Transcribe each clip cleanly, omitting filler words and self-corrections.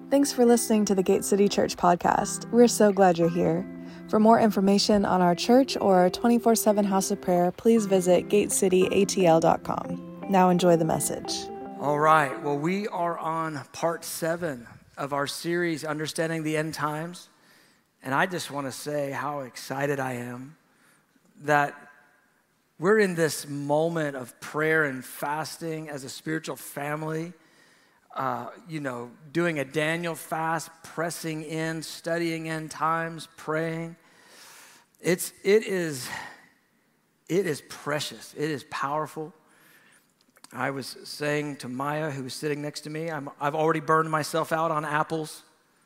Thanks for listening to the Gate City Church podcast. We're so glad you're here. For more information on our church or our 24/7 house of prayer, please visit gatecityatl.com. Now enjoy the message. All right, well, we are on part 7 of our series, Understanding the End Times. And I just want to say how excited I am that we're in this moment of prayer and fasting as a spiritual family. Doing a Daniel fast, pressing in, studying end times, praying. It is precious. It is powerful. I was saying to Maya, who was sitting next to me, I've already burned myself out on apples.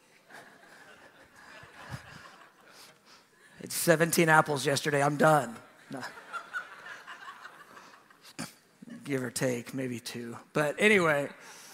It's 17 apples yesterday. I'm done. No. Give or take, maybe 2. But anyway.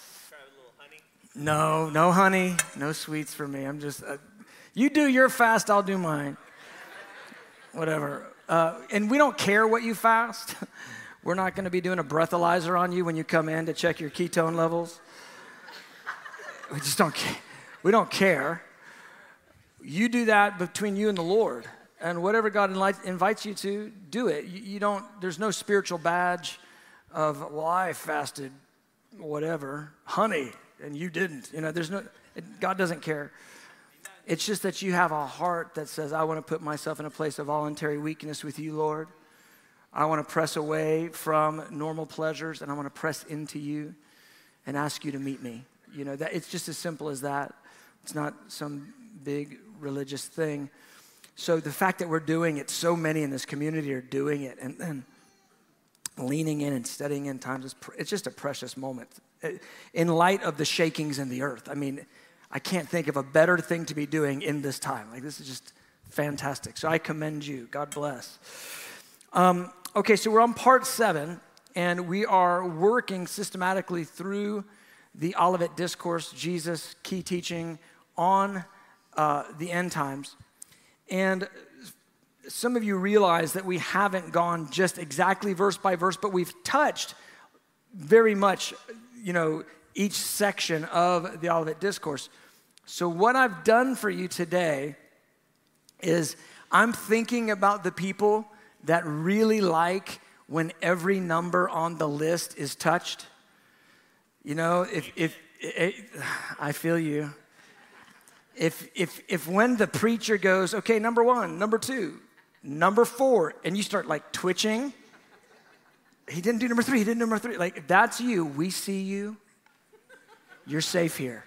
No honey, no sweets for me. I'm just, you do your fast, I'll do mine. Whatever. And we don't care what you fast. We're not going to be doing a breathalyzer on you when you come in to check your ketone levels. We just don't care. We don't care. You do that between you and the Lord. And whatever God invites you to, do it. There's no spiritual badge of, well, I fasted whatever, honey. And you didn't. God doesn't care. It's just that you have a heart that says, I want to put myself in a place of voluntary weakness with you, Lord. I want to press away from normal pleasures, and I want to press into you and ask you to meet me. That it's just as simple as that. It's not some big religious thing. So the fact that we're doing it, so many in this community are doing it, and leaning in and studying in times, it's just a precious moment. In light of the shakings in the earth. I mean, I can't think of a better thing to be doing in this time. This is just fantastic. So I commend you. God bless. Okay, so we're on part 7, and we are working systematically through the Olivet Discourse, Jesus' key teaching on the end times. And some of you realize that we haven't gone just exactly verse by verse, but we've touched very much each section of the Olivet Discourse. So what I've done for you today is I'm thinking about the people that really like when every number on the list is touched. If I feel you. If when the preacher goes, okay, number 1, number 2, number 4, and you start twitching, he didn't do number 3, he did number 3. If that's you, we see you. You're safe here.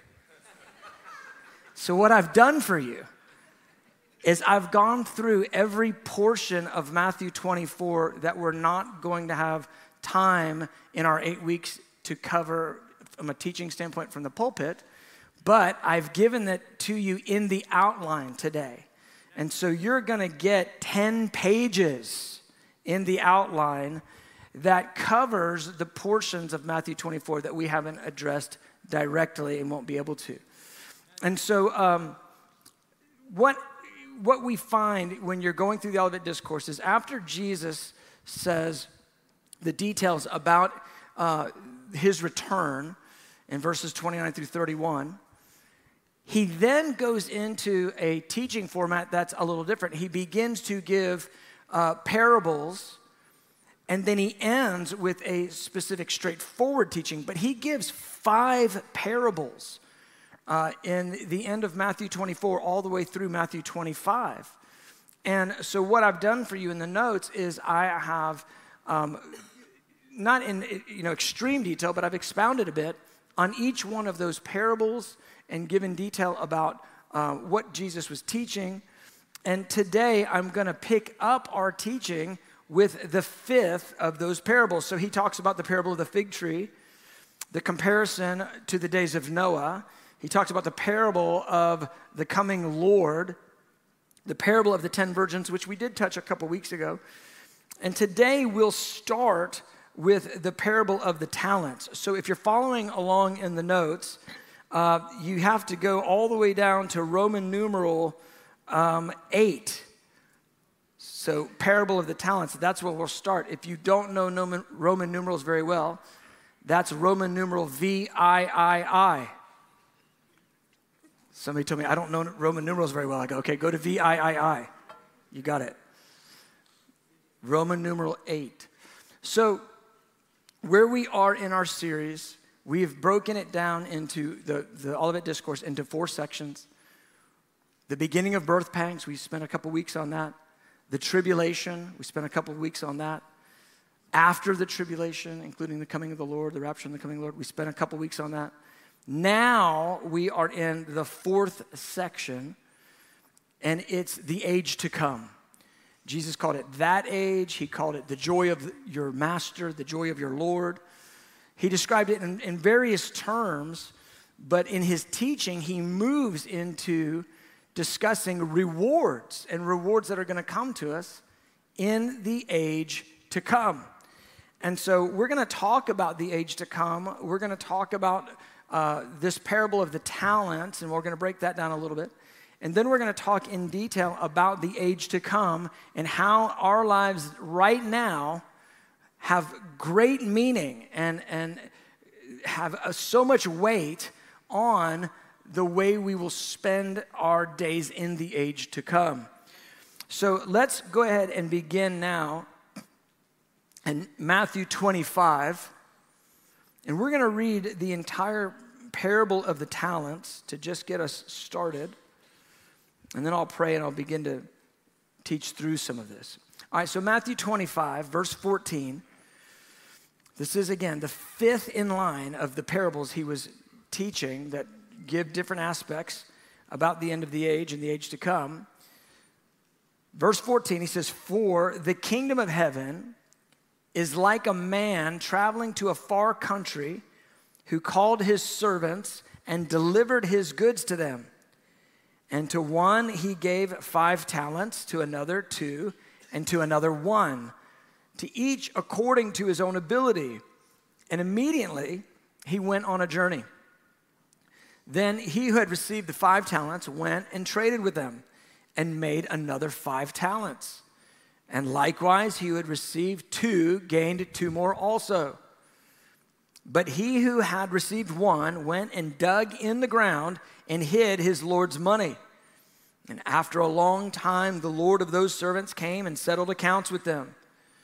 So what I've done for you is I've gone through every portion of Matthew 24 that we're not going to have time in our 8 weeks to cover from a teaching standpoint from the pulpit, but I've given it to you in the outline today. And so you're going to get 10 pages in the outline that covers the portions of Matthew 24 that we haven't addressed directly and won't be able to. And so what we find when you're going through the Olivet Discourse is after Jesus says the details about his return in verses 29 through 31, he then goes into a teaching format that's a little different. He begins to give parables, and then he ends with a specific straightforward teaching, but he gives 5 parables in the end of Matthew 24 all the way through Matthew 25. And so what I've done for you in the notes is I have, not in extreme detail, but I've expounded a bit on each one of those parables and given detail about what Jesus was teaching. And today I'm going to pick up our teaching with the 5th of those parables. So he talks about the parable of the fig tree, the comparison to the days of Noah. He talks about the parable of the coming Lord, the parable of the 10 virgins, which we did touch a couple weeks ago. And today we'll start with the parable of the talents. So if you're following along in the notes, you have to go all the way down to Roman numeral 8. So parable of the talents, that's where we'll start. If you don't know Roman numerals very well, that's Roman numeral VIII. Somebody told me, I don't know Roman numerals very well. I go, okay, go to VIII. You got it. Roman numeral 8. So where we are in our series, we have broken it down into the Olivet Discourse into 4 sections. The beginning of birth pangs, we spent a couple weeks on that. The tribulation, we spent a couple of weeks on that. After the tribulation, including the coming of the Lord, the rapture and the coming of the Lord, we spent a couple weeks on that. Now we are in the 4th section, and it's the age to come. Jesus called it that age. He called it the joy of your master, the joy of your Lord. He described it in various terms, but in his teaching, he moves into discussing rewards and rewards that are going to come to us in the age to come. And so we're going to talk about the age to come. We're going to talk about this parable of the talents, and we're going to break that down a little bit. And then we're going to talk in detail about the age to come and how our lives right now have great meaning and have so much weight on the way we will spend our days in the age to come. So let's go ahead and begin now in Matthew 25. And we're going to read the entire parable of the talents to just get us started. And then I'll pray and I'll begin to teach through some of this. All right, so Matthew 25, verse 14. This is, again, the 5th in line of the parables he was teaching that give different aspects about the end of the age and the age to come. Verse 14, he says, "For the kingdom of heaven is like a man traveling to a far country who called his servants and delivered his goods to them. And to one he gave 5 talents, to another 2, and to another 1, to each according to his own ability. And immediately he went on a journey. Then he who had received the 5 talents went and traded with them and made another 5 talents. And likewise he who had received 2 gained 2 more also. But he who had received 1 went and dug in the ground and hid his Lord's money. And after a long time the Lord of those servants came and settled accounts with them."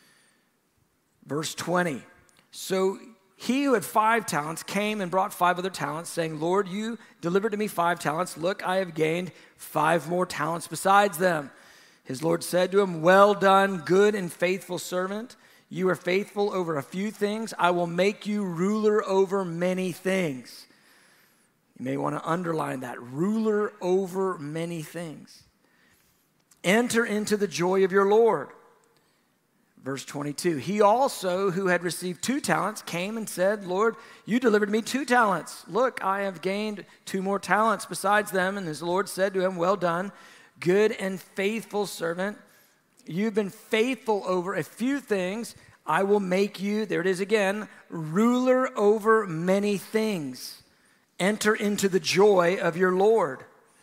Verse 20, "So he who had 5 talents came and brought 5 other talents, saying, 'Lord, you delivered to me 5 talents. Look, I have gained 5 more talents besides them.' His Lord said to him, 'Well done, good and faithful servant. You are faithful over a few things. I will make you ruler over many things.'" You may want to underline that, ruler over many things. "Enter into the joy of your Lord." Verse 22, "He also who had received 2 talents came and said, 'Lord, you delivered me 2 talents. Look, I have gained 2 more talents besides them.' And his Lord said to him, 'Well done, good and faithful servant. You've been faithful over a few things. I will make you,'" there it is again, "ruler over many things. Enter into the joy of your Lord."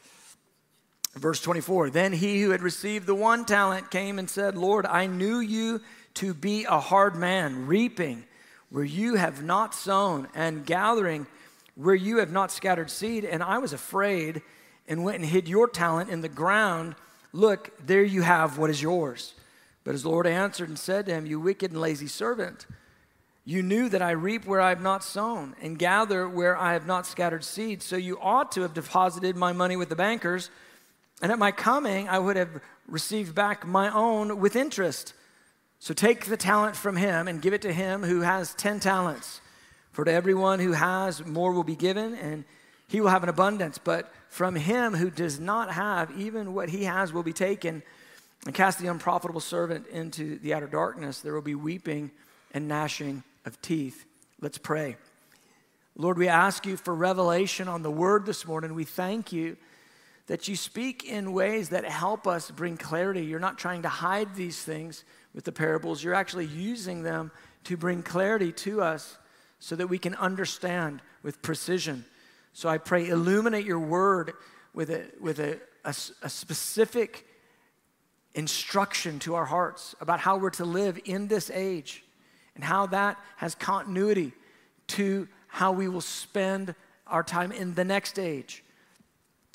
Verse 24, "Then he who had received the 1 talent came and said, 'Lord, I knew you to be a hard man, reaping where you have not sown and gathering where you have not scattered seed. And I was afraid and went and hid your talent in the ground. Look, there you have what is yours.' But his Lord answered and said to him, 'You wicked and lazy servant, you knew that I reap where I have not sown and gather where I have not scattered seed. So you ought to have deposited my money with the bankers, and at my coming I would have received back my own with interest. So take the talent from him and give it to him who has 10 talents. For to everyone who has, more will be given, and he will have an abundance. But from him who does not have, even what he has will be taken. And cast the unprofitable servant into the outer darkness. There will be weeping and gnashing of teeth." Let's pray. Lord, we ask you for revelation on the word this morning. We thank you that you speak in ways that help us bring clarity. You're not trying to hide these things with the parables. You're actually using them to bring clarity to us so that we can understand with precision. So I pray, illuminate your word with a specific instruction to our hearts about how we're to live in this age and how that has continuity to how we will spend our time in the next age.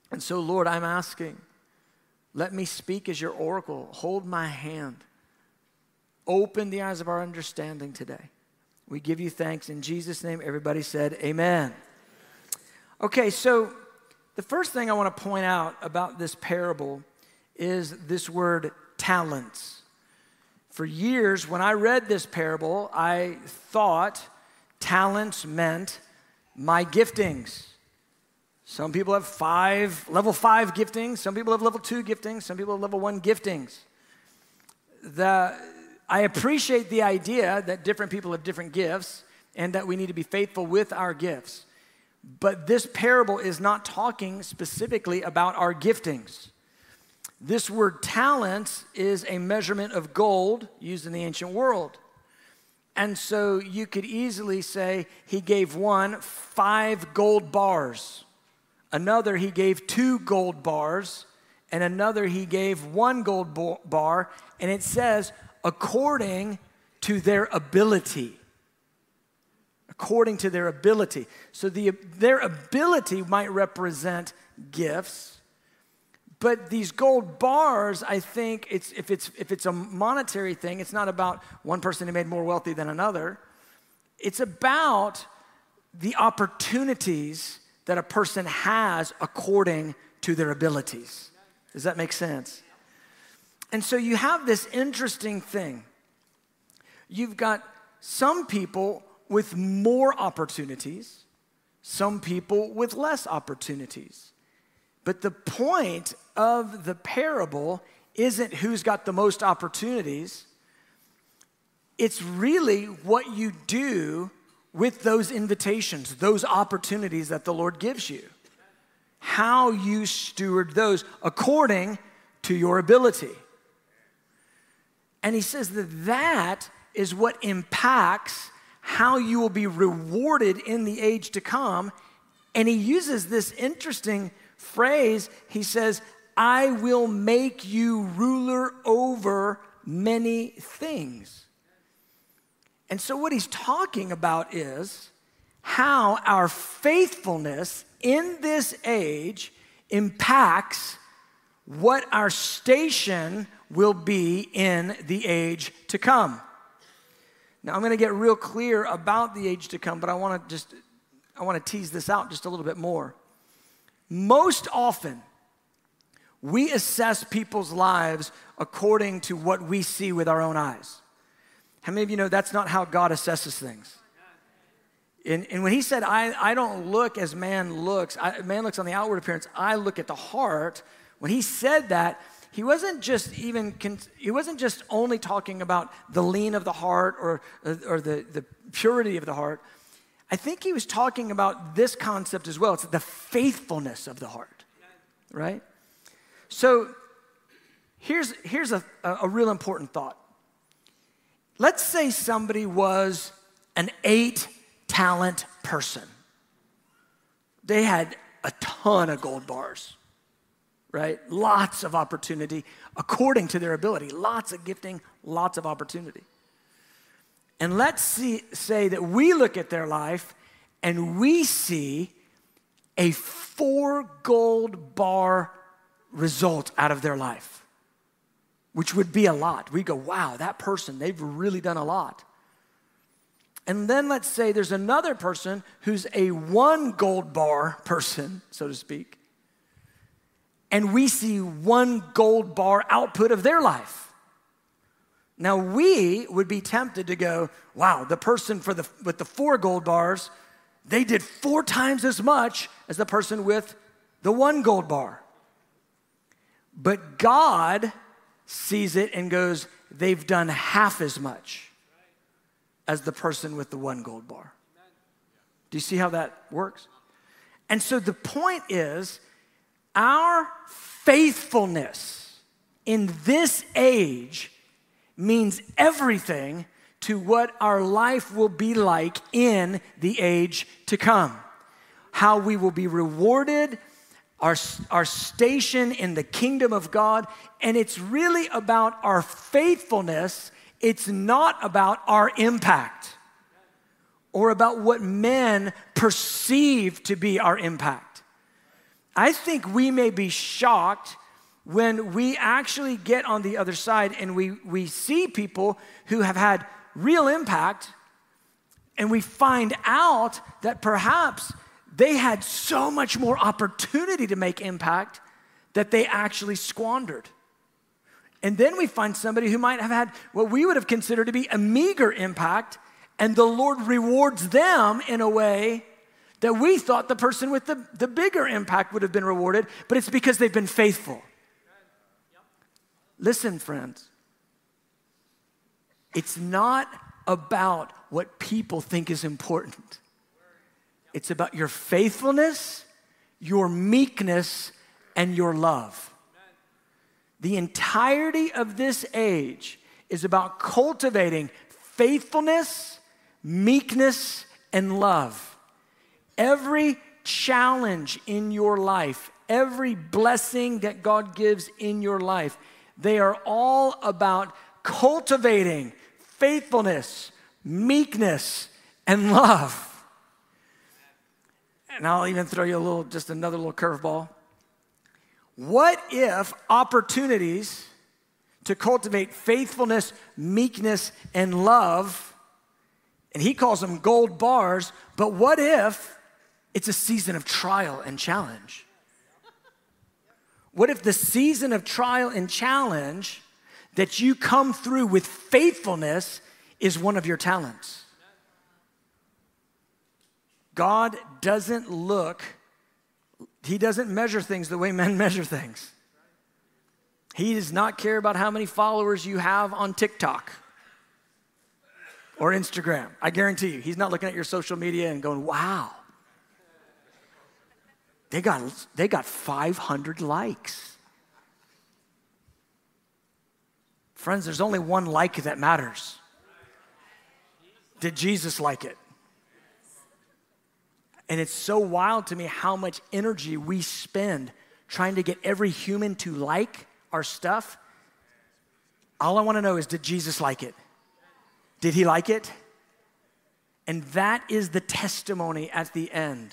And so, Lord, I'm asking, let me speak as your oracle. Hold my hand. Open the eyes of our understanding today. We give you thanks in Jesus' name. Everybody said amen. Okay, so the first thing I want to point out about this parable is this word talents. For years, when I read this parable, I thought talents meant my giftings. Some people have level 5 giftings. Some people have level 2 giftings. Some people have level 1 giftings. I appreciate the idea that different people have different gifts and that we need to be faithful with our gifts. But this parable is not talking specifically about our giftings. This word talents is a measurement of gold used in the ancient world. And so you could easily say he gave one 5 gold bars. Another, he gave 2 gold bars, and another, he gave 1 gold bar, and it says, according to their ability. According to their ability. So their ability might represent gifts, but these gold bars, I think, if it's a monetary thing, it's not about one person who made more wealthy than another. It's about the opportunities that a person has according to their abilities. Does that make sense? And so you have this interesting thing. You've got some people with more opportunities, some people with less opportunities. But the point of the parable isn't who's got the most opportunities. It's really what you do with those invitations, those opportunities that the Lord gives you. How you steward those according to your ability. And he says that is what impacts how you will be rewarded in the age to come. And he uses this interesting phrase. He says, I will make you ruler over many things. And so what he's talking about is how our faithfulness in this age impacts what our station will be in the age to come. Now, I'm going to get real clear about the age to come, but I want to tease this out just a little bit more. Most often, we assess people's lives according to what we see with our own eyes. How many of you know that's not how God assesses things? And when he said, I don't look as man looks, man looks on the outward appearance, I look at the heart. When he said that, he wasn't just only talking about the lean of the heart or the purity of the heart. I think he was talking about this concept as well. It's the faithfulness of the heart, right? So here's a real important thought. Let's say somebody was an 8-talent person. They had a ton of gold bars, right? Lots of opportunity according to their ability. Lots of gifting, lots of opportunity. And let's say that we look at their life and we see a 4 gold bar result out of their life, which would be a lot. We go, wow, that person, they've really done a lot. And then let's say there's another person who's a 1 gold bar person, so to speak, and we see 1 gold bar output of their life. Now, we would be tempted to go, wow, the person with the 4 gold bars, they did 4 times as much as the person with the 1 gold bar. But God sees it and goes, they've done half as much as the person with the 1 gold bar. Do you see how that works? And so the point is, our faithfulness in this age means everything to what our life will be like in the age to come. How we will be rewarded, our station in the kingdom of God, and it's really about our faithfulness. It's not about our impact or about what men perceive to be our impact. I think we may be shocked when we actually get on the other side and we see people who have had real impact, and we find out that perhaps they had so much more opportunity to make impact that they actually squandered. And then we find somebody who might have had what we would have considered to be a meager impact, and the Lord rewards them in a way that we thought the person with the bigger impact would have been rewarded, but it's because they've been faithful. Listen, friends, it's not about what people think is important. It's about your faithfulness, your meekness, and your love. The entirety of this age is about cultivating faithfulness, meekness, and love. Every challenge in your life, every blessing that God gives in your life, they are all about cultivating faithfulness, meekness, and love. And I'll even throw you just another little curveball. What if opportunities to cultivate faithfulness, meekness, and love, and he calls them gold bars, but what if it's a season of trial and challenge? What if the season of trial and challenge that you come through with faithfulness is one of your talents? God doesn't he doesn't measure things the way men measure things. He does not care about how many followers you have on TikTok or Instagram. I guarantee you, he's not looking at your social media and going, wow, they got 500 likes. Friends, there's only one like that matters. Did Jesus like it? And it's so wild to me how much energy we spend trying to get every human to like our stuff. All I want to know is, did Jesus like it? Did he like it? And that is the testimony at the end.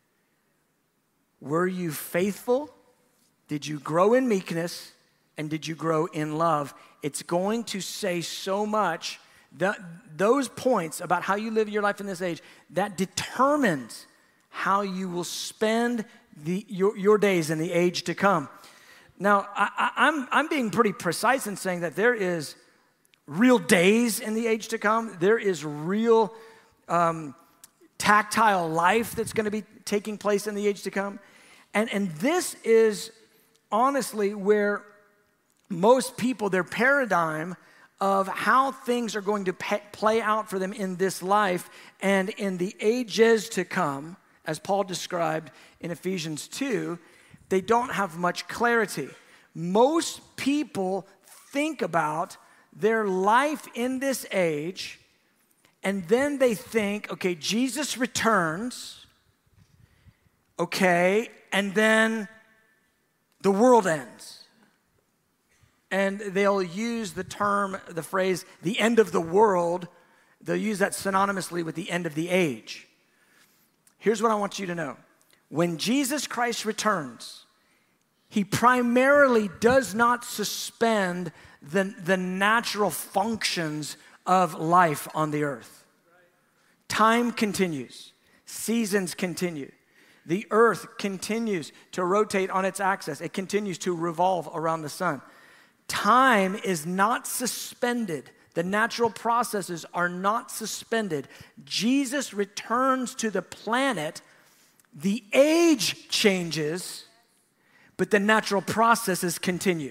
Were you faithful? Did you grow in meekness? And did you grow in love? It's going to say so much. Those points about how you live your life in this age, that determines how you will spend your days in the age to come. Now, I'm being pretty precise in saying that there is real days in the age to come. There is real tactile life that's going to be taking place in the age to come. And this is honestly where most people, their paradigm of how things are going to play out for them in this life and in the ages to come, as Paul described in Ephesians 2, they don't have much clarity. Most people think about their life in this age, and then they think, okay, Jesus returns, okay, and then the world ends. And they'll use the phrase, the end of the world. They'll use that synonymously with the end of the age. Here's what I want you to know. When Jesus Christ returns, he primarily does not suspend the natural functions of life on the earth. Time continues. Seasons continue. The earth continues to rotate on its axis. It continues to revolve around the sun. Time is not suspended. The natural processes are not suspended. Jesus returns to the planet. The age changes, but the natural processes continue.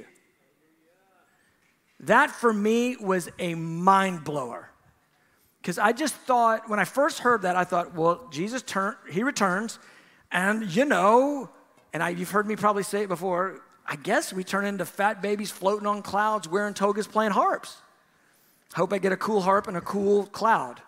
That for me was a mind blower. Because I just thought, when I first heard that, I thought, well, he returns, and you've heard me probably say it before, I guess we turn into fat babies floating on clouds, wearing togas, playing harps. Hope I get a cool harp and a cool cloud.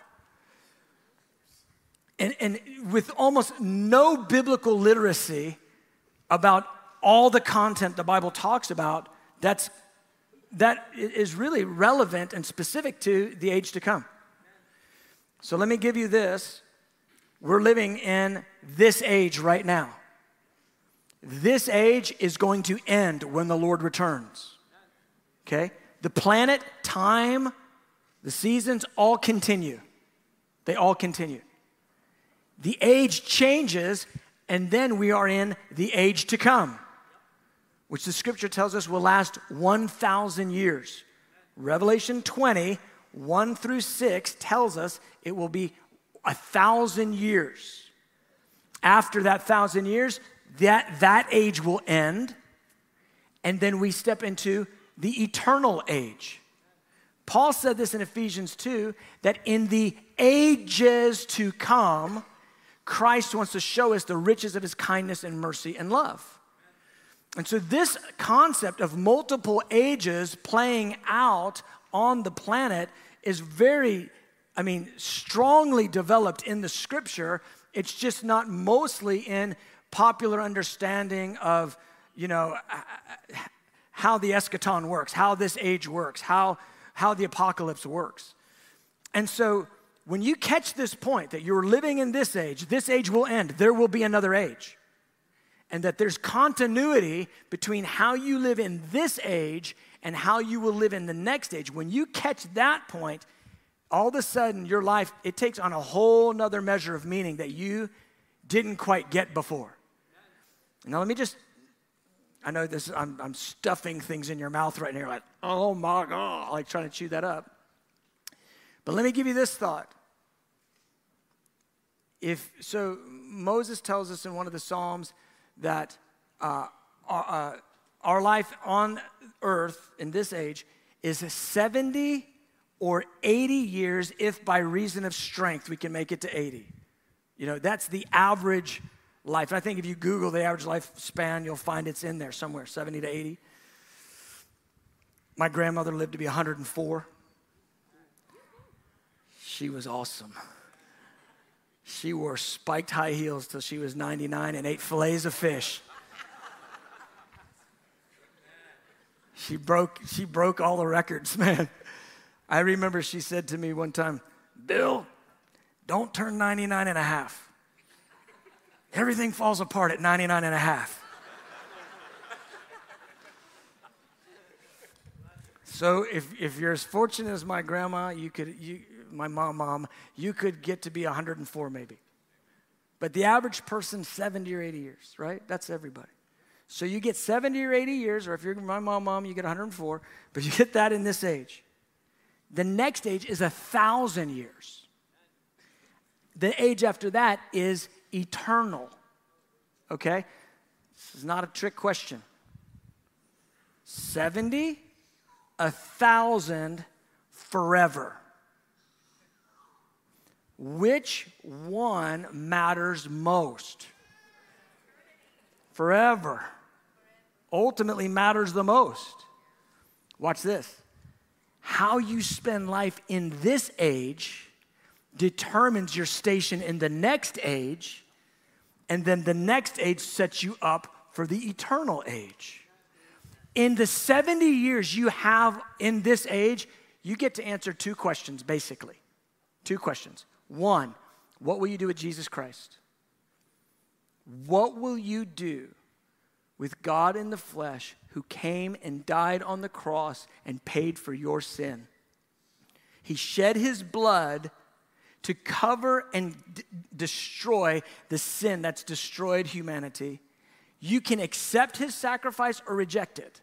And with almost no biblical literacy about all the content the Bible talks about, that is really relevant and specific to the age to come. So let me give you this. We're living in this age right now. this age is going to end when the Lord returns. Okay? The planet, time, the seasons all continue. They all continue. The age changes, and then we are in the age to come, which the scripture tells us will last 1,000 years. Revelation 20, 1 through 6 tells us it will be 1,000 years. After that 1,000 years, that age will end, and then we step into the eternal age. Paul said this in Ephesians 2, that in the ages to come, Christ wants to show us the riches of his kindness and mercy and love. And so this concept of multiple ages playing out on the planet is very, strongly developed in the scripture. It's just not mostly in popular understanding of, how the eschaton works, how this age works, how the apocalypse works. And so when you catch this point that you're living in this age will end, there will be another age. And that there's continuity between how you live in this age and how you will live in the next age. When you catch that point, all of a sudden your life, it takes on a whole nother measure of meaning that you didn't quite get before. Now let me just, I know this, I'm stuffing things in your mouth right now. You're like, oh my God, like trying to chew that up. But let me give you this thought. So Moses tells us in one of the Psalms that our life on earth in this age is 70 or 80 years if by reason of strength we can make it to 80. That's the average life. I think if you Google the average lifespan, you'll find it's in there somewhere, 70 to 80. My grandmother lived to be 104. She was awesome. She wore spiked high heels till she was 99 and ate fillets of fish. She broke all the records, man. I remember she said to me one time, Bill, don't turn 99 and a half. Everything falls apart at 99 and a half. So if you're as fortunate as my grandma, my mom, you could get to be 104 maybe. But the average person, 70 or 80 years, right? That's everybody. So you get 70 or 80 years, or if you're my mom, you get 104, but you get that in this age. The next age is 1,000 years. The age after that is eternal, okay? This is not a trick question. 70, 1,000, forever. Which one matters most? Forever. Ultimately matters the most. Watch this. How you spend life in this age determines your station in the next age, and then the next age sets you up for the eternal age. In the 70 years you have in this age, you get to answer two questions, basically. Two questions. One, what will you do with Jesus Christ? What will you do with God in the flesh who came and died on the cross and paid for your sin? He shed his blood to cover and destroy the sin that's destroyed humanity. You can accept his sacrifice or reject it.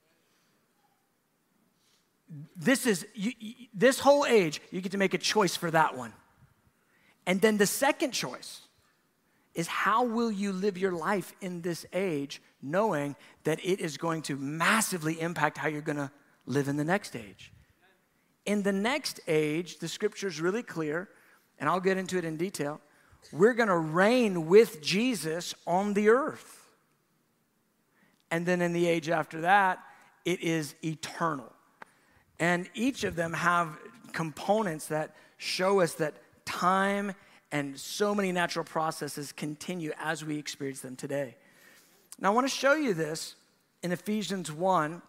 This whole age, you get to make a choice for that one. And then the second choice is how will you live your life in this age, knowing that it is going to massively impact how you're going to live in the next age. In the next age, the scripture is really clear, and I'll get into it in detail. We're going to reign with Jesus on the earth. And then in the age after that, it is eternal. And each of them have components that show us that time and so many natural processes continue as we experience them today. Now, I want to show you this in Ephesians 1.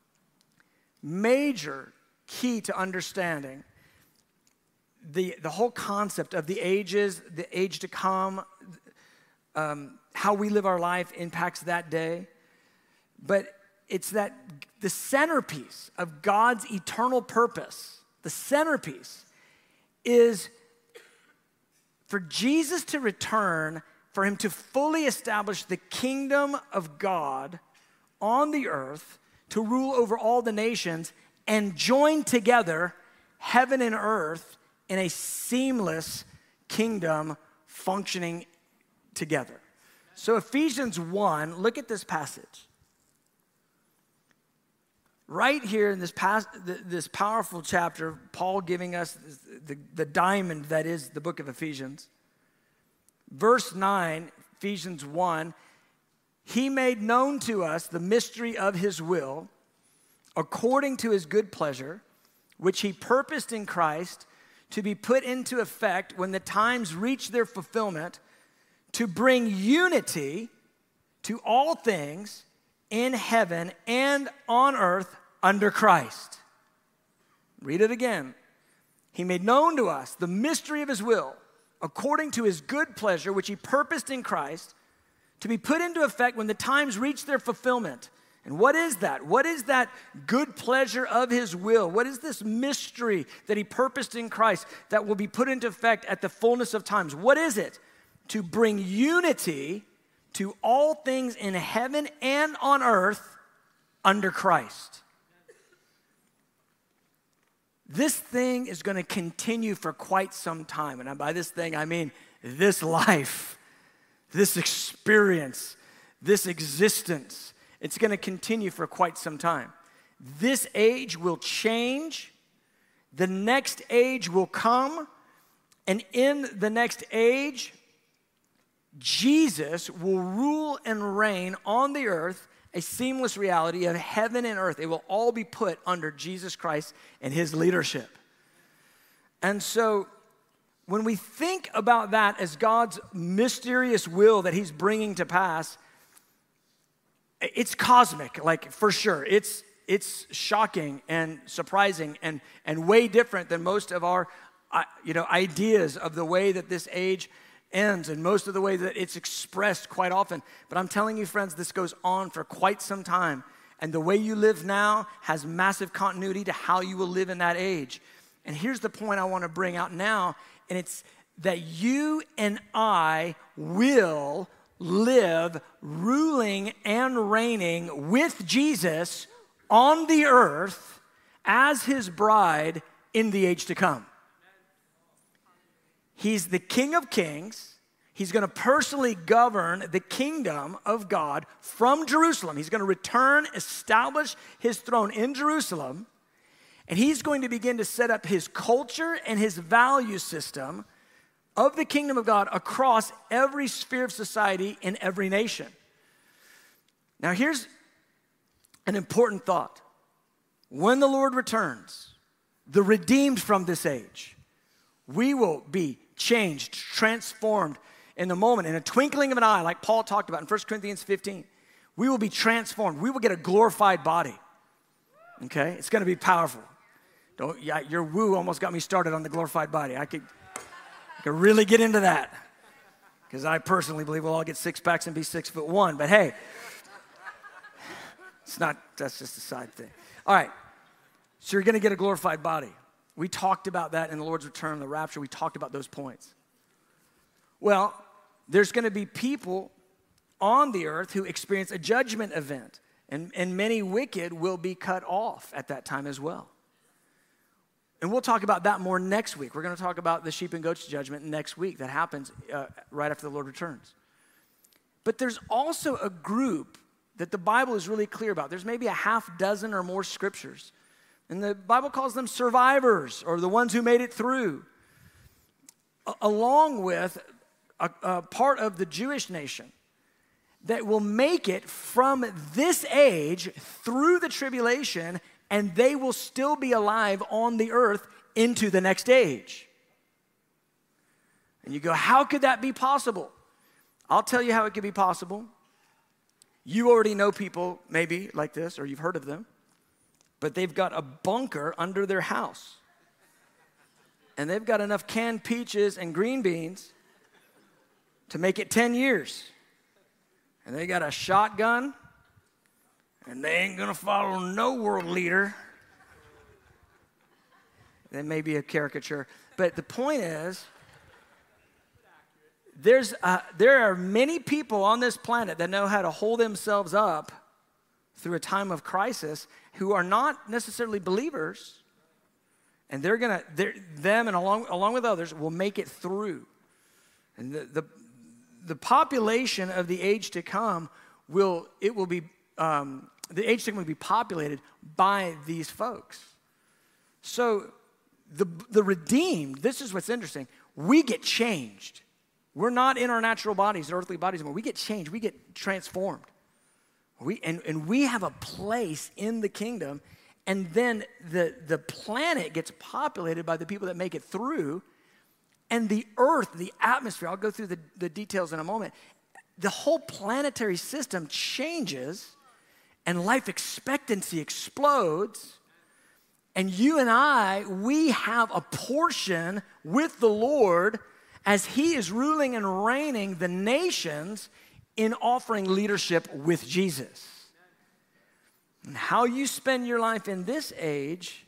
Major key to understanding the whole concept of the ages, the age to come, how we live our life impacts that day. But it's that the centerpiece of God's eternal purpose, the centerpiece is for Jesus to return, for him to fully establish the kingdom of God on the earth, to rule over all the nations and join together heaven and earth in a seamless kingdom functioning together. So Ephesians 1, look at this passage. Right here in this powerful chapter, Paul giving us the diamond that is the book of Ephesians. Verse 9, Ephesians 1, he made known to us the mystery of his will, according to his good pleasure, which he purposed in Christ to be put into effect when the times reach their fulfillment, to bring unity to all things in heaven and on earth under Christ. Read it again. He made known to us the mystery of his will, according to his good pleasure, which he purposed in Christ, to be put into effect when the times reach their fulfillment. And what is that? What is that good pleasure of his will? What is this mystery that he purposed in Christ that will be put into effect at the fullness of times? What is it? To bring unity to all things in heaven and on earth under Christ. This thing is going to continue for quite some time. And by this thing, I mean this life, this experience, this existence. It's going to continue for quite some time. This age will change. The next age will come. And in the next age, Jesus will rule and reign on the earth, a seamless reality of heaven and earth. It will all be put under Jesus Christ and his leadership. And so when we think about that as God's mysterious will that he's bringing to pass, it's cosmic, like for sure. It's shocking and surprising and way different than most of our ideas of the way that this age ends and most of the way that it's expressed quite often. But I'm telling you, friends, this goes on for quite some time. And the way you live now has massive continuity to how you will live in that age. And here's the point I want to bring out now, and it's that you and I will live ruling and reigning with Jesus on the earth as his bride in the age to come. He's the King of Kings. He's going to personally govern the kingdom of God from Jerusalem. He's going to return, establish his throne in Jerusalem, and he's going to begin to set up his culture and his value system of the kingdom of God across every sphere of society in every nation. Now, here's an important thought. When the Lord returns, the redeemed from this age, we will be changed, transformed in the moment, in a twinkling of an eye, like Paul talked about in 1 Corinthians 15. We will be transformed. We will get a glorified body. Okay? It's going to be powerful. Your woo almost got me started on the glorified body. I could really get into that because I personally believe we'll all get six packs and be 6'1". But hey, that's just a side thing. All right. So you're going to get a glorified body. We talked about that in the Lord's return, the rapture. We talked about those points. Well, there's going to be people on the earth who experience a judgment event, and many wicked will be cut off at that time as well. And we'll talk about that more next week. We're going to talk about the sheep and goats judgment next week that happens right after the Lord returns. But there's also a group that the Bible is really clear about. There's maybe a half dozen or more scriptures. And the Bible calls them survivors, or the ones who made it through, along with a part of the Jewish nation that will make it from this age through the tribulation, and they will still be alive on the earth into the next age. And you go, how could that be possible? I'll tell you how it could be possible. You already know people maybe like this, or you've heard of them. But they've got a bunker under their house. And they've got enough canned peaches and green beans to make it 10 years. and they got a shotgun, and they ain't gonna follow no world leader. That may be a caricature, but the point is, there are many people on this planet that know how to hold themselves up through a time of crisis who are not necessarily believers, and them and along with others will make it through. And the population of the age to come will be populated by these folks. So the redeemed, this is what's interesting. We get changed. We're not in our natural bodies, earthly bodies anymore. We get changed. We get transformed. And we have a place in the kingdom, and then the planet gets populated by the people that make it through, and the earth, the atmosphere, I'll go through the details in a moment, the whole planetary system changes, and life expectancy explodes, and you and I, we have a portion with the Lord as he is ruling and reigning the nations in offering leadership with Jesus. And how you spend your life in this age,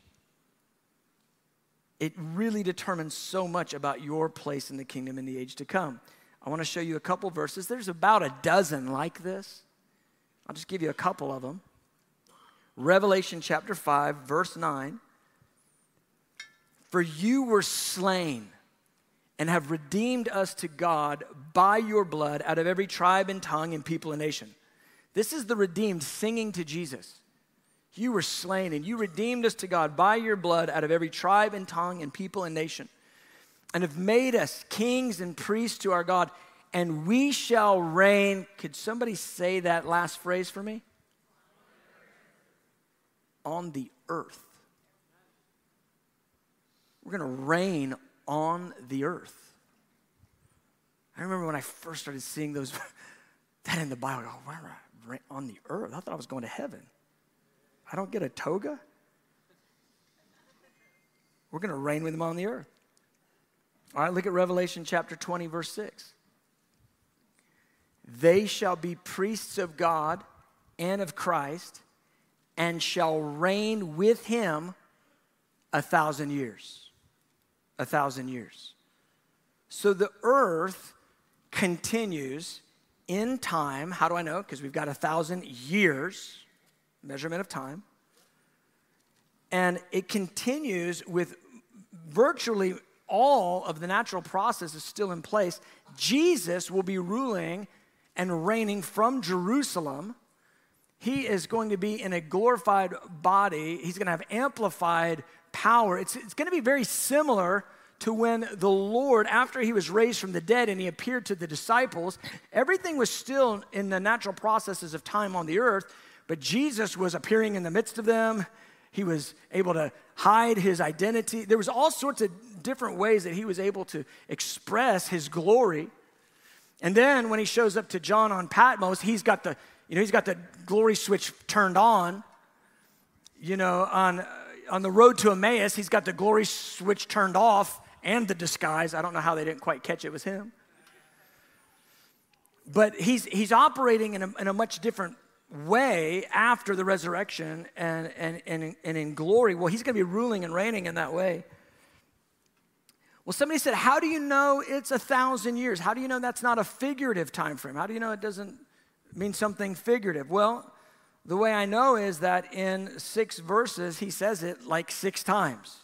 it really determines so much about your place in the kingdom in the age to come. I want to show you a couple verses. There's about a dozen like this. I'll just give you a couple of them. Revelation chapter 5, verse 9. For you were slain and have redeemed us to God by your blood out of every tribe and tongue and people and nation. This is the redeemed singing to Jesus. You were slain and you redeemed us to God by your blood out of every tribe and tongue and people and nation, and have made us kings and priests to our God, and we shall reign. Could somebody say that last phrase for me? On the earth. We're going to reign on the earth. I remember when I first started seeing that in the Bible, I go, "Where on the earth? I thought I was going to heaven. I don't get a toga? We're going to reign with him on the earth." All right, look at Revelation chapter 20, verse 6. They shall be priests of God and of Christ, and shall reign with him 1,000 years. 1,000 years. So the earth continues in time. How do I know? Because we've got 1,000 years, measurement of time. And it continues with virtually all of the natural processes still in place. Jesus will be ruling and reigning from Jerusalem. He is going to be in a glorified body. He's going to have amplified power. It's going to be very similar to when the Lord, after he was raised from the dead and he appeared to the disciples, everything was still in the natural processes of time on the earth, but Jesus was appearing in the midst of them. He was able to hide his identity. There was all sorts of different ways that he was able to express his glory. And then when he shows up to John on Patmos, he's got the glory switch turned on. On the road to Emmaus, he's got the glory switch turned off and the disguise. I don't know how they didn't quite catch it was him. But he's operating in a much different way after the resurrection and in glory. Well, he's going to be ruling and reigning in that way. Well, somebody said, how do you know it's 1,000 years? How do you know that's not a figurative time frame? How do you know it doesn't mean something figurative? Well, the way I know is that in 6 verses, he says it like 6 times.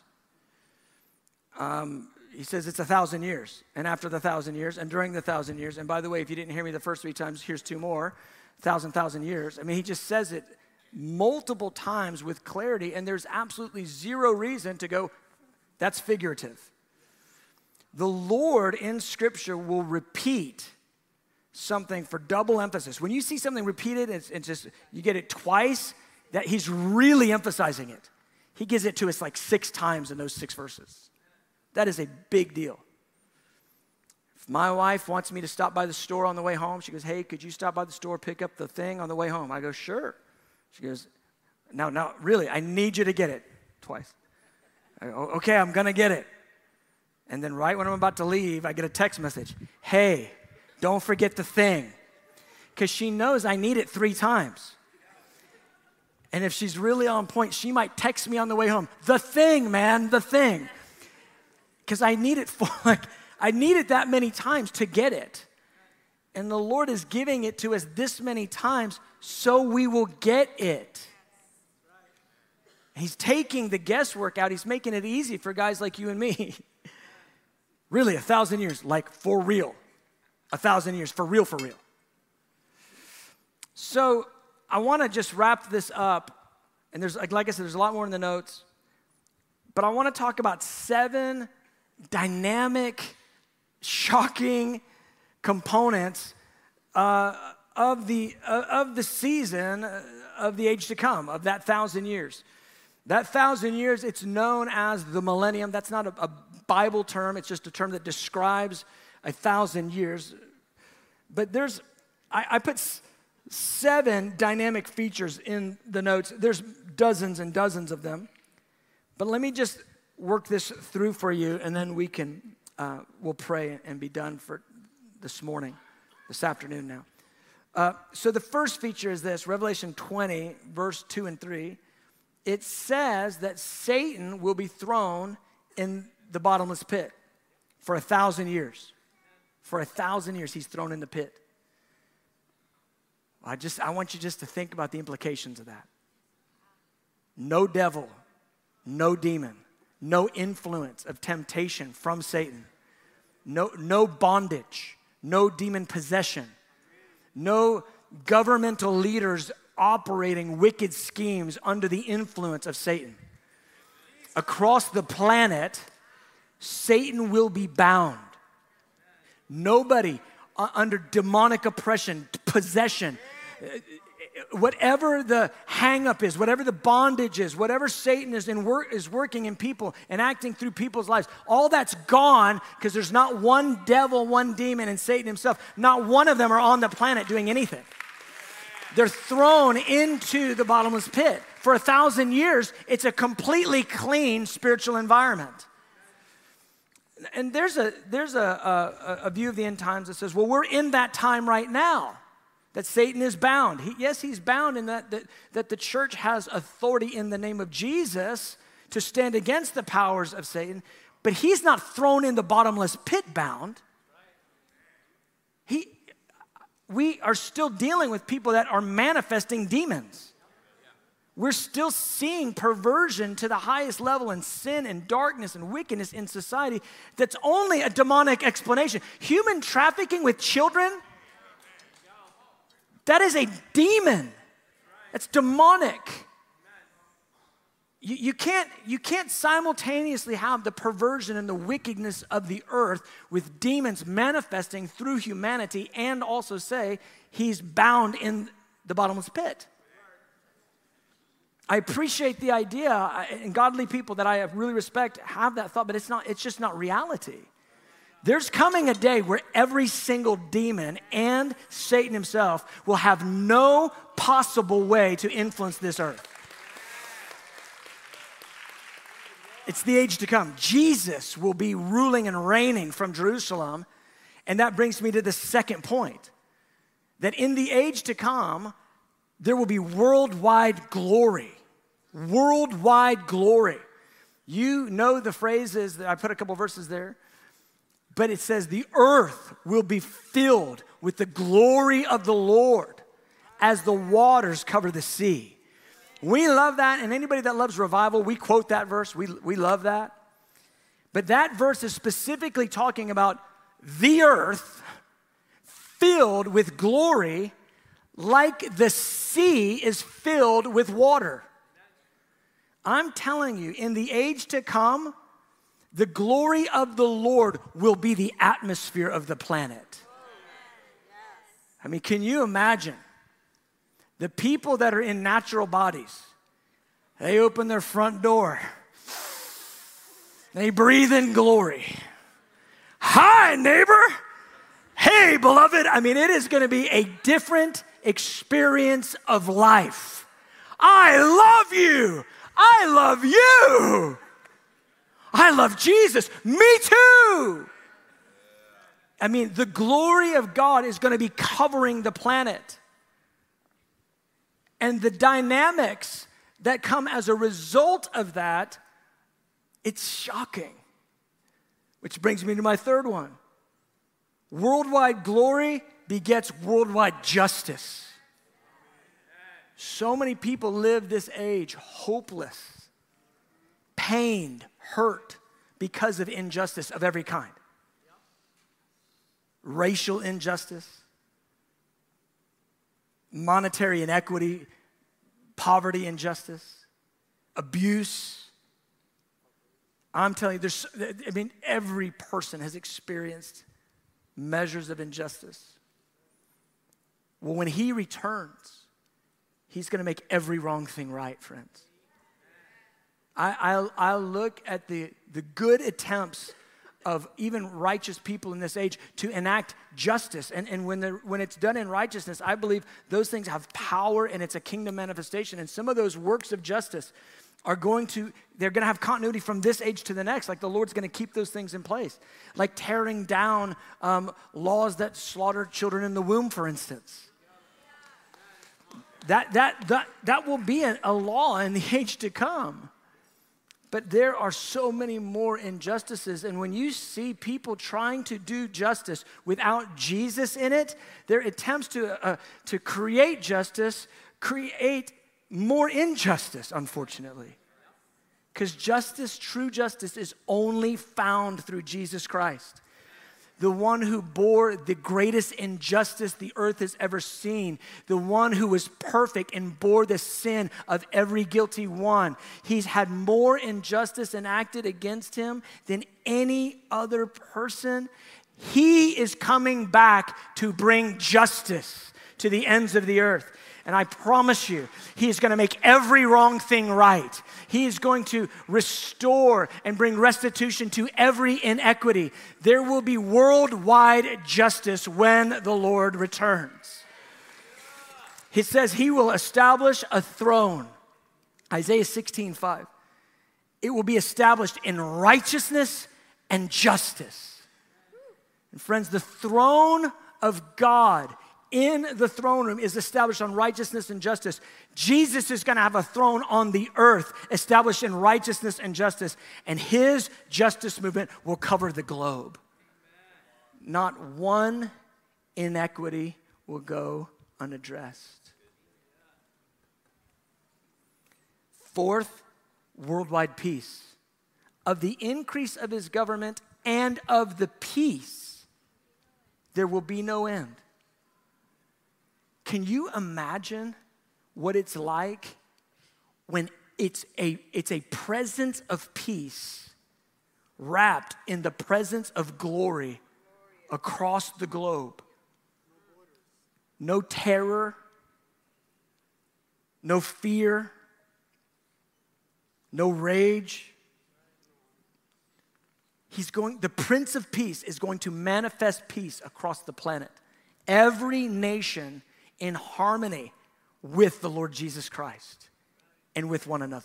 He says it's 1,000 years, and after the 1,000 years, and during the 1,000 years. And by the way, if you didn't hear me the first 3 times, here's 2 more. 1,000 years. I mean, he just says it multiple times with clarity, and there's absolutely zero reason to go, that's figurative. The Lord in Scripture will repeat something for double emphasis. When you see something repeated, it's just, you get it twice, that he's really emphasizing it. He gives it to us like 6 times in those 6 verses. That is a big deal. If my wife wants me to stop by the store on the way home, she goes, hey, could you stop by the store, pick up the thing on the way home? I go, sure. She goes, no, really, I need you to get it twice. I go, okay, I'm going to get it. And then right when I'm about to leave, I get a text message. Hey, don't forget the thing. because she knows I need it 3 times. And if she's really on point, she might text me on the way home, the thing, man, the thing. Because I need it I need it that many times to get it. And the Lord is giving it to us this many times so we will get it. He's taking the guesswork out. He's making it easy for guys like you and me. Really, 1,000 years, like for real. 1,000 years, for real, for real. So I want to just wrap this up. And there's, like I said, there's a lot more in the notes. But I want to talk about 7 dynamic, shocking components of the season of the age to come, of that 1,000 years. That 1,000 years, it's known as the millennium. That's not a Bible term. It's just a term that describes 1,000 years. But I put 7 dynamic features in the notes. There's dozens and dozens of them. But let me just work this through for you, and then we'll pray and be done for this afternoon now. So the first feature is this, Revelation 20, verse 2 and 3. It says that Satan will be thrown in the bottomless pit for 1,000 years. For 1,000 years, he's thrown in the pit. I want you just to think about the implications of that. No devil, no demon, no influence of temptation from Satan, no bondage, no demon possession, no governmental leaders operating wicked schemes under the influence of Satan. Across the planet, Satan will be bound. Nobody under demonic oppression, possession, whatever the hang-up is, whatever the bondage is, whatever Satan is working in people and acting through people's lives, all that's gone because there's not one devil, one demon, and Satan himself. Not one of them are on the planet doing anything. They're thrown into the bottomless pit. For 1,000 years, it's a completely clean spiritual environment. And there's a view of the end times that says, well, we're in that time right now, that Satan is bound. He's bound in that the church has authority in the name of Jesus to stand against the powers of Satan, but he's not thrown in the bottomless pit bound. We are still dealing with people that are manifesting demons. We're still seeing perversion to the highest level and sin and darkness and wickedness in society that's only a demonic explanation. Human trafficking with children, that is a demon. That's demonic. You can't simultaneously have the perversion and the wickedness of the earth with demons manifesting through humanity and also say he's bound in the bottomless pit. I appreciate the idea, and godly people that I really respect have that thought, but it's just not reality. There's coming a day where every single demon and Satan himself will have no possible way to influence this earth. It's the age to come. Jesus will be ruling and reigning from Jerusalem, and that brings me to the second point, that in the age to come, there will be worldwide glory. Worldwide glory. You know the phrases, I put a couple verses there, but it says the earth will be filled with the glory of the Lord as the waters cover the sea. We love that, and anybody that loves revival, we quote that verse. We love that. But that verse is specifically talking about the earth filled with glory like the sea is filled with water. I'm telling you, in the age to come, the glory of the Lord will be the atmosphere of the planet. I mean, can you imagine? The people that are in natural bodies, they open their front door. They breathe in glory. Hi, neighbor. Hey, beloved. I mean, it is going to be a different experience of life. I love you. I love you. I love Jesus. Me too. I mean, the glory of God is going to be covering the planet. And the dynamics that come as a result of that, it's shocking. Which brings me to my third one. Worldwide glory begets worldwide justice. So many people live this age hopeless, pained, hurt because of injustice of every kind. Racial injustice, monetary inequity, poverty injustice, abuse. I'm telling you, every person has experienced measures of injustice. Well, when he returns, he's going to make every wrong thing right, friends. I look at the good attempts of even righteous people in this age to enact justice. And when it's done in righteousness, I believe those things have power and it's a kingdom manifestation. And some of those works of justice they're going to have continuity from this age to the next. Like the Lord's going to keep those things in place. Like tearing down laws that slaughter children in the womb, for instance. That will be a law in the age to come. But there are so many more injustices. And when you see people trying to do justice without Jesus in it, their attempts to create justice create more injustice, unfortunately. Because justice, true justice, is only found through Jesus Christ. The one who bore the greatest injustice the earth has ever seen. The one who was perfect and bore the sin of every guilty one. He's had more injustice enacted against him than any other person. He is coming back to bring justice to the ends of the earth. And I promise you, he's going to make every wrong thing right. He is going to restore and bring restitution to every inequity. There will be worldwide justice when the Lord returns. He says he will establish a throne. Isaiah 16:5. It will be established in righteousness and justice. And friends, the throne of God in the throne room is established on righteousness and justice. Jesus is going to have a throne on the earth established in righteousness and justice, and his justice movement will cover the globe. Amen. Not one inequity will go unaddressed. Fourth, worldwide peace. Of the increase of his government and of the peace, there will be no end. Can you imagine what it's like when it's a presence of peace wrapped in the presence of glory across the globe? No terror, no fear, no rage. The Prince of Peace is going to manifest peace across the planet. Every nation in harmony with the Lord Jesus Christ and with one another.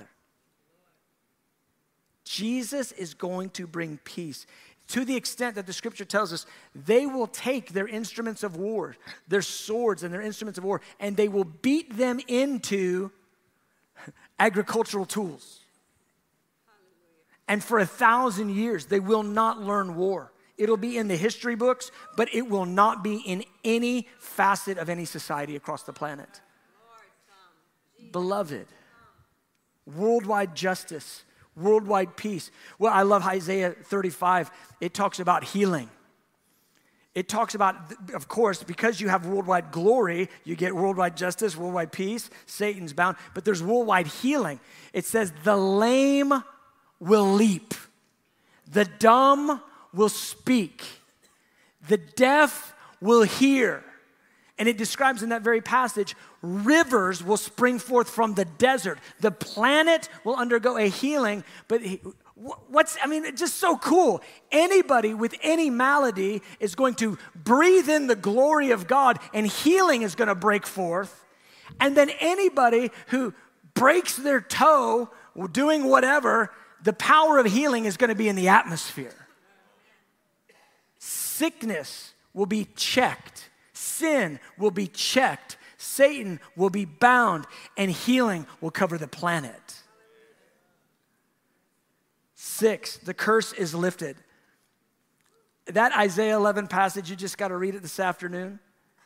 Jesus is going to bring peace to the extent that the scripture tells us they will take their instruments of war, their swords and their instruments of war, and they will beat them into agricultural tools. And for 1,000 years, they will not learn war. It'll be in the history books, but it will not be in any facet of any society across the planet. Beloved, worldwide justice, worldwide peace. Well, I love Isaiah 35. It talks about healing. It talks about, of course, because you have worldwide glory, you get worldwide justice, worldwide peace, Satan's bound, but there's worldwide healing. It says, the lame will leap, the dumb will speak, the deaf will hear. And it describes in that very passage, rivers will spring forth from the desert. The planet will undergo a healing, but it's just so cool. Anybody with any malady is going to breathe in the glory of God and healing is going to break forth. And then anybody who breaks their toe doing whatever, the power of healing is going to be in the atmosphere. Sickness will be checked. Sin will be checked. Satan will be bound, and healing will cover the planet. 6, the curse is lifted. That Isaiah 11 passage, you just got to read it this afternoon.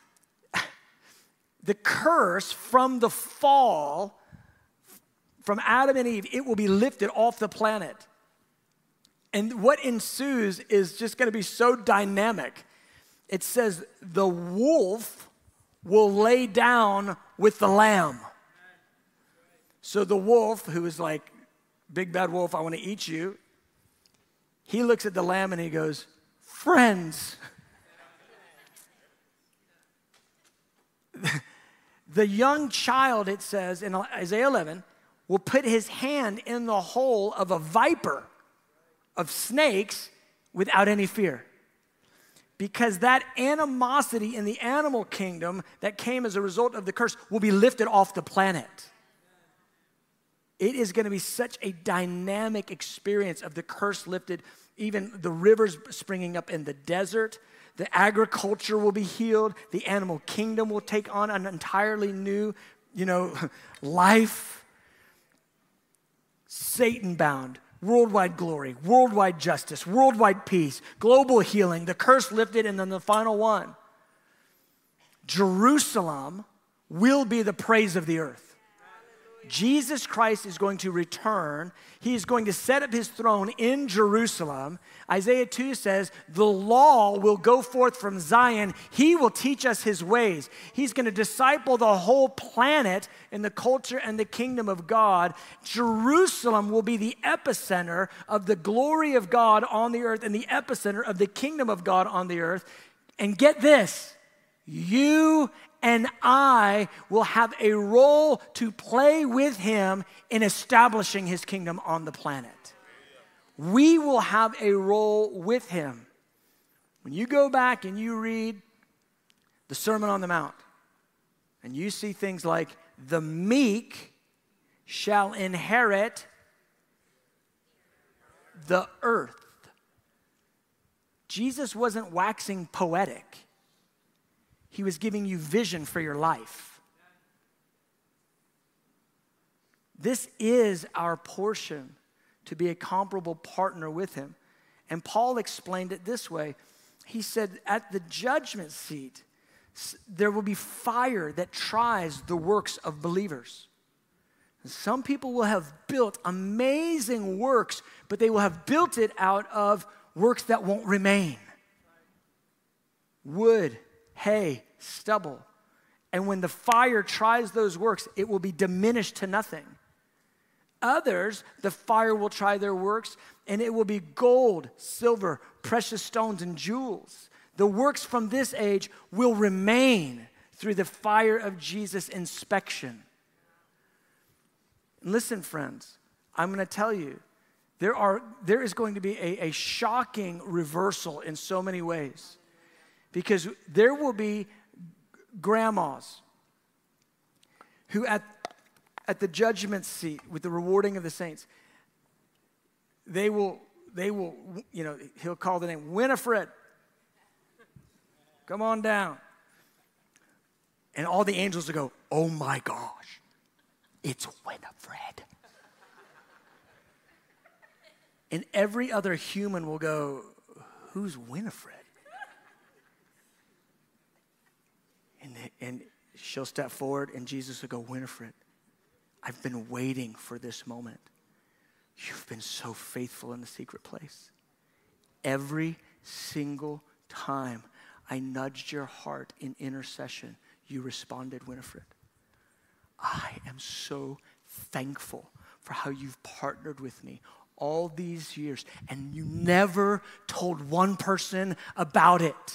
The curse from the fall, from Adam and Eve, it will be lifted off the planet. And what ensues is just going to be so dynamic. It says the wolf will lay down with the lamb. So the wolf, who is like, big bad wolf, I want to eat you, he looks at the lamb and he goes, friends. The young child, it says in Isaiah 11, will put his hand in the hole of a viper, of snakes, without any fear. Because that animosity in the animal kingdom that came as a result of the curse will be lifted off the planet. It is going to be such a dynamic experience of the curse lifted, even the rivers springing up in the desert. The agriculture will be healed. The animal kingdom will take on an entirely new, life. Satan bound. Worldwide glory, worldwide justice, worldwide peace, global healing, the curse lifted, and then the final one. Jerusalem will be the praise of the earth. Jesus Christ is going to return. He is going to set up his throne in Jerusalem. Isaiah 2 says, the law will go forth from Zion. He will teach us his ways. He's going to disciple the whole planet in the culture and the kingdom of God. Jerusalem will be the epicenter of the glory of God on the earth and the epicenter of the kingdom of God on the earth. And get this, you and I will have a role to play with him in establishing his kingdom on the planet. We will have a role with him. When you go back and you read the Sermon on the Mount, and you see things like, the meek shall inherit the earth. Jesus wasn't waxing poetic. He was giving you vision for your life. This is our portion, to be a comparable partner with him. And Paul explained it this way. He said, at the judgment seat, there will be fire that tries the works of believers. Some people will have built amazing works, but they will have built it out of works that won't remain. Wood, hay, stubble. And when the fire tries those works, it will be diminished to nothing. Others, the fire will try their works, and it will be gold, silver, precious stones, and jewels. The works from this age will remain through the fire of Jesus' inspection. Listen, friends, I'm going to tell you, there is going to be a shocking reversal in so many ways. Because there will be grandmas who at the judgment seat with the rewarding of the saints, they will, he'll call the name, Winifred, come on down. And all the angels will go, oh my gosh, it's Winifred. And every other human will go, who's Winifred? And she'll step forward and Jesus will go, Winifred, I've been waiting for this moment. You've been so faithful in the secret place. Every single time I nudged your heart in intercession, you responded, Winifred. I am so thankful for how you've partnered with me all these years, and you never told one person about it.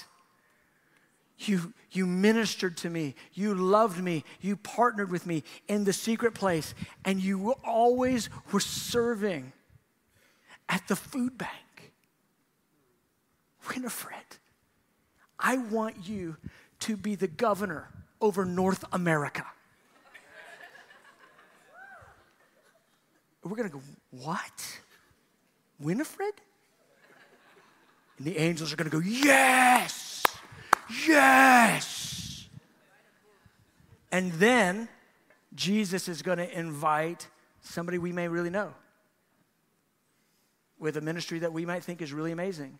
You ministered to me, you loved me, you partnered with me in the secret place, and you always were serving at the food bank. Winifred, I want you to be the governor over North America. We're going to go, what? Winifred? And the angels are going to go, yes, yes. And then Jesus is going to invite somebody we may really know with a ministry that we might think is really amazing.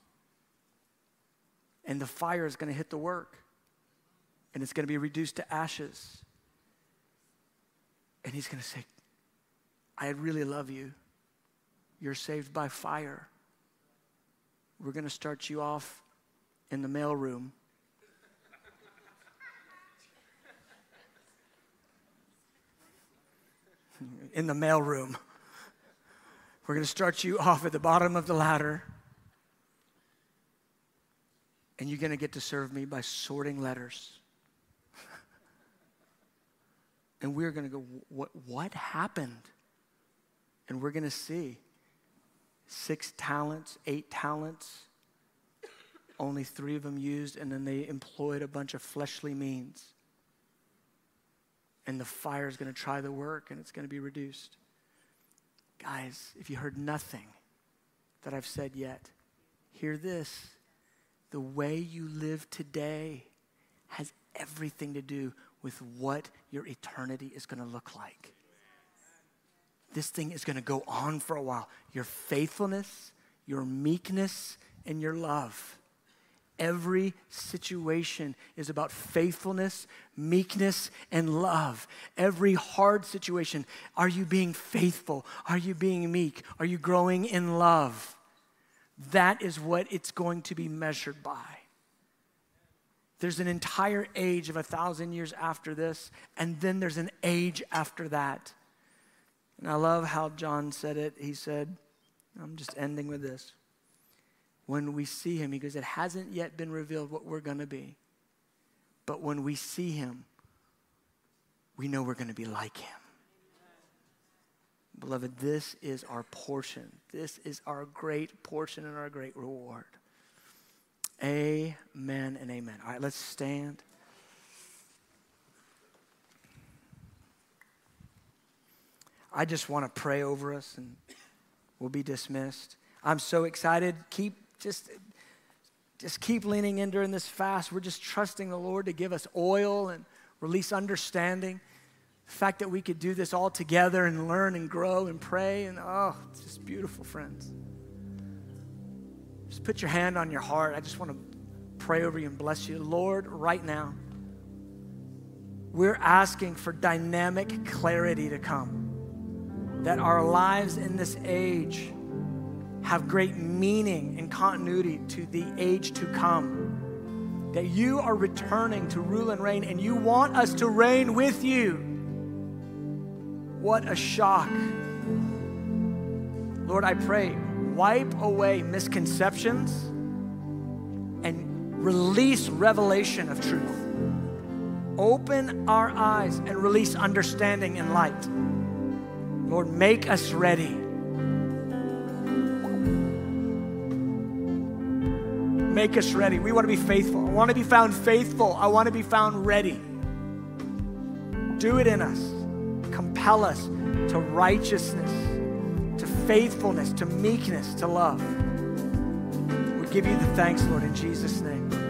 And the fire is going to hit the work. And it's going to be reduced to ashes. And he's going to say, I really love you. You're saved by fire. We're going to start you off in the mailroom. In the mailroom. We're going to start you off at the bottom of the ladder. And you're going to get to serve me by sorting letters. And we're going to go, what happened? And we're going to see 6 talents, 8 talents, only 3 of them used, and then they employed a bunch of fleshly means. And the fire is going to try the work, and it's going to be reduced. Guys, if you heard nothing that I've said yet, hear this. The way you live today has everything to do with what your eternity is going to look like. This thing is going to go on for a while. Your faithfulness, your meekness, and your love. Every situation is about faithfulness, meekness, and love. Every hard situation, are you being faithful? Are you being meek? Are you growing in love? That is what it's going to be measured by. There's an entire age of 1,000 years after this, and then there's an age after that. And I love how John said it. He said, I'm just ending with this. When we see him, he goes, it hasn't yet been revealed what we're going to be. But when we see him, we know we're going to be like him. Beloved, this is our portion. This is our great portion and our great reward. Amen and amen. All right, let's stand. I just want to pray over us and we'll be dismissed. I'm so excited. Just keep leaning in during this fast. We're just trusting the Lord to give us oil and release understanding. The fact that we could do this all together and learn and grow and pray. And it's just beautiful, friends. Just put your hand on your heart. I just want to pray over you and bless you. Lord, right now, we're asking for dynamic clarity to come. That our lives in this age have great meaning and continuity to the age to come. That you are returning to rule and reign, and you want us to reign with you. What a shock. Lord, I pray, wipe away misconceptions and release revelation of truth. Open our eyes and release understanding and light. Lord, make us ready. Make us ready. We want to be faithful. I want to be found faithful. I want to be found ready. Do it in us. Compel us to righteousness, to faithfulness, to meekness, to love. We give you the thanks, Lord, in Jesus' name.